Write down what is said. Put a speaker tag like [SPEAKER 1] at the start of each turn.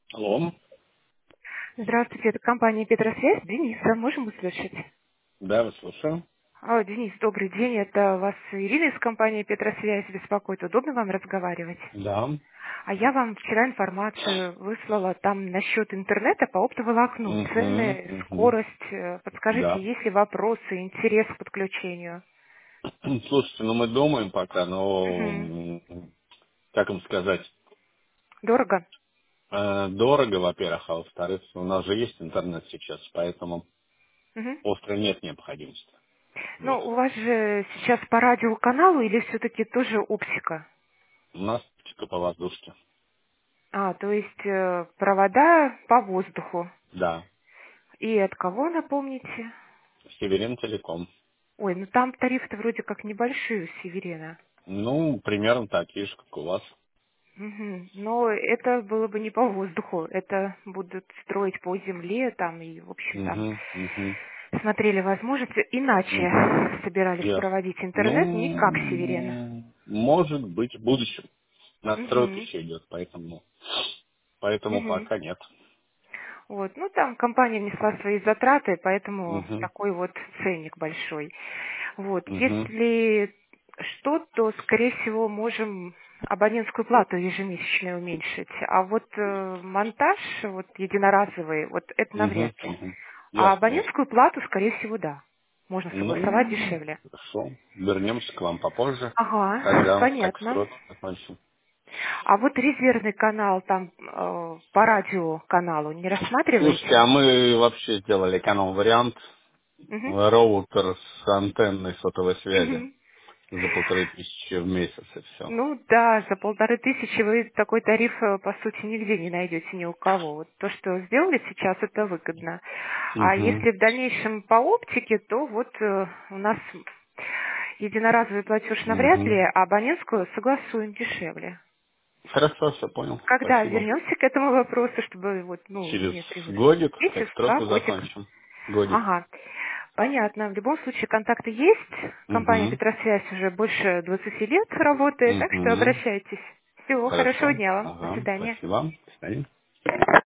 [SPEAKER 1] Алло.
[SPEAKER 2] Здравствуйте, это компания «Петросвязь». Дениса, можем услышать?
[SPEAKER 1] Да, вас слушаю.
[SPEAKER 2] Денис, добрый день. Это вас Ирина из компании «Петросвязь» беспокоит. Удобно вам разговаривать?
[SPEAKER 1] Да.
[SPEAKER 2] А я вам вчера информацию выслала там насчет интернета по оптоволокну.
[SPEAKER 1] Угу,
[SPEAKER 2] Цены,
[SPEAKER 1] угу.
[SPEAKER 2] скорость. Подскажите,
[SPEAKER 1] Да.
[SPEAKER 2] есть ли вопросы, интерес к подключению?
[SPEAKER 1] Слушайте, ну мы думаем пока, но,
[SPEAKER 2] Мгм.
[SPEAKER 1] как им сказать,
[SPEAKER 2] Дорого?
[SPEAKER 1] дорого, во-первых, а во-вторых, у нас же есть интернет сейчас, поэтому
[SPEAKER 2] Мгм.
[SPEAKER 1] остро нет необходимости.
[SPEAKER 2] Ну,
[SPEAKER 1] Вот.
[SPEAKER 2] у вас же сейчас по радиоканалу или все-таки тоже оптика?
[SPEAKER 1] У нас типа по воздушке.
[SPEAKER 2] То есть провода по воздуху.
[SPEAKER 1] Да.
[SPEAKER 2] И от кого, напомните?
[SPEAKER 1] Северин Телеком.
[SPEAKER 2] Ой, ну там тарифы-то вроде как небольшие у Северина.
[SPEAKER 1] Ну, примерно такие же, как у вас.
[SPEAKER 2] Мгм. Но это было бы не по воздуху, это будут строить по земле, там, и, в общем, там
[SPEAKER 1] Угу, угу,
[SPEAKER 2] смотрели возможности,
[SPEAKER 1] угу.
[SPEAKER 2] иначе собирались
[SPEAKER 1] Ясно.
[SPEAKER 2] проводить интернет, не как Северин.
[SPEAKER 1] Ну, может быть, в будущем. Настройка
[SPEAKER 2] Мгм.
[SPEAKER 1] еще идет, поэтому
[SPEAKER 2] Мгм.
[SPEAKER 1] пока нет.
[SPEAKER 2] Вот, ну там компания внесла свои затраты, поэтому
[SPEAKER 1] Угу,
[SPEAKER 2] такой вот ценник большой. Вот,
[SPEAKER 1] угу,
[SPEAKER 2] если что, то, скорее всего, можем абонентскую плату ежемесячную уменьшить. А вот монтаж, вот единоразовый, вот это
[SPEAKER 1] угу,
[SPEAKER 2] навряд ли.
[SPEAKER 1] угу.
[SPEAKER 2] А
[SPEAKER 1] Ясно, ясно.
[SPEAKER 2] абонентскую плату, скорее всего, да. Можно согласовать
[SPEAKER 1] Ну,
[SPEAKER 2] дешевле.
[SPEAKER 1] хорошо. Вернемся к вам попозже,
[SPEAKER 2] Ага,
[SPEAKER 1] когда так
[SPEAKER 2] понятно.
[SPEAKER 1] срок закончим.
[SPEAKER 2] А вот резервный канал там по радиоканалу не
[SPEAKER 1] Слушайте, а
[SPEAKER 2] рассматриваете?
[SPEAKER 1] мы вообще сделали эконом-вариант.
[SPEAKER 2] Мгм.
[SPEAKER 1] Роутер с антенной сотовой связи
[SPEAKER 2] Мгм.
[SPEAKER 1] за 1500 в месяц и все.
[SPEAKER 2] Ну да, за 1500 вы такой тариф, по сути, нигде не найдете ни у кого. Вот то, что сделали сейчас, это выгодно. А
[SPEAKER 1] Угу,
[SPEAKER 2] если в дальнейшем по оптике, то вот у нас единоразовый платеж навряд ли,
[SPEAKER 1] угу.
[SPEAKER 2] а абонентскую согласуем дешевле.
[SPEAKER 1] Хорошо, все понял.
[SPEAKER 2] Когда
[SPEAKER 1] Спасибо.
[SPEAKER 2] вернемся к этому вопросу, чтобы вот, ну,
[SPEAKER 1] Через
[SPEAKER 2] не превысить
[SPEAKER 1] годик, как
[SPEAKER 2] месяц, два,
[SPEAKER 1] стройку
[SPEAKER 2] годик.
[SPEAKER 1] закончим. Годик.
[SPEAKER 2] Ага, понятно. В любом случае контакты есть. Компания
[SPEAKER 1] Угу.
[SPEAKER 2] «Петросвязь» уже больше 20 лет работает, так что
[SPEAKER 1] Угу.
[SPEAKER 2] обращайтесь. Всего хорошего
[SPEAKER 1] Хорошо.
[SPEAKER 2] дня вам. До
[SPEAKER 1] Ага.
[SPEAKER 2] свидания.
[SPEAKER 1] Спасибо. До свидания.